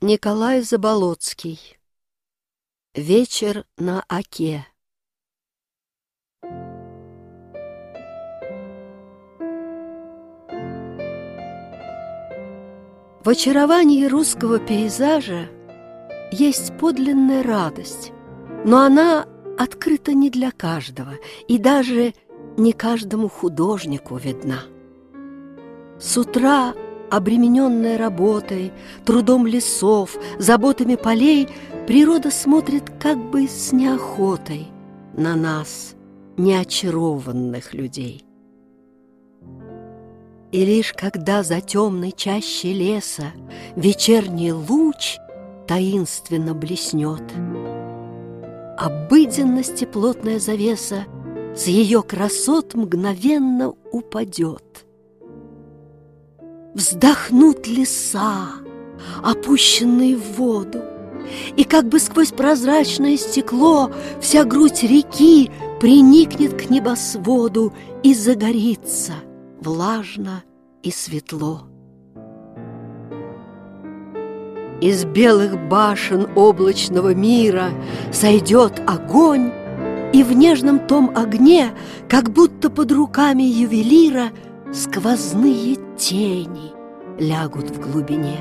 Николай Заболоцкий. Вечер на Оке. В очаровании русского пейзажа есть подлинная радость, но она открыта не для каждого, и даже не каждому художнику видна. С утра, обремененная работой, трудом лесов, заботами полей, природа смотрит как бы с неохотой на нас, неочарованных людей. И лишь когда за темной чащей леса вечерний луч таинственно блеснет, обыденности плотная завеса с ее красот мгновенно упадет. Вздохнут леса, опущенные в воду, и как бы сквозь прозрачное стекло вся грудь реки приникнет к небосводу и загорится влажно и светло. Из белых башен облачного мира сойдет огонь, и в нежном том огне, как будто под руками ювелира, сквозные тени лягут в глубине.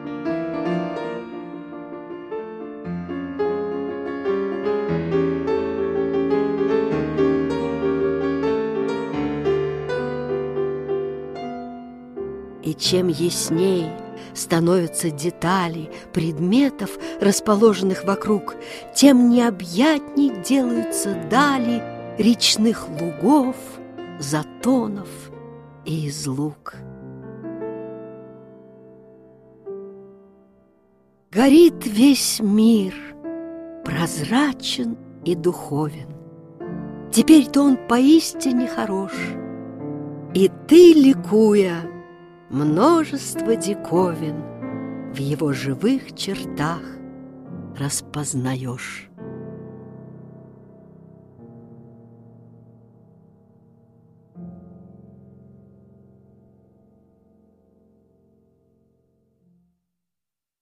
И чем ясней становятся детали предметов, расположенных вокруг, тем необъятней делаются дали речных лугов, затонов и излуг. Горит весь мир, прозрачен и духовен. Теперь-то он поистине хорош, и ты, ликуя, множество диковин в его живых чертах распознаешь.